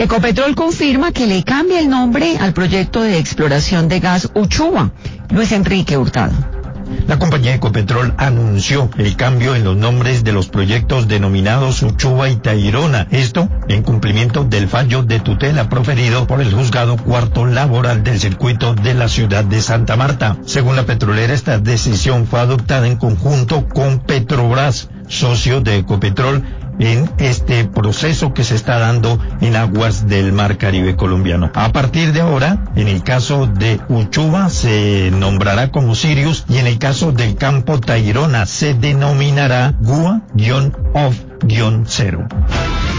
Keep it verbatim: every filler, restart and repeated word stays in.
Ecopetrol confirma que le cambia el nombre al proyecto de exploración de gas Uchuva. Luis Enrique Hurtado. La compañía Ecopetrol anunció el cambio en los nombres de los proyectos denominados Uchuva y Tayrona, esto en cumplimiento del fallo de tutela proferido por el Juzgado Cuarto Laboral del Circuito de la ciudad de Santa Marta. Según la petrolera, esta decisión fue adoptada en conjunto con Petrobras, socio de Ecopetrol, en este proceso que se está dando en aguas del Mar Caribe colombiano. A partir de ahora, en el caso de Uchuva se nombrará como Sirius y en el caso del campo Tayrona se denominará Gua-Off-Cero.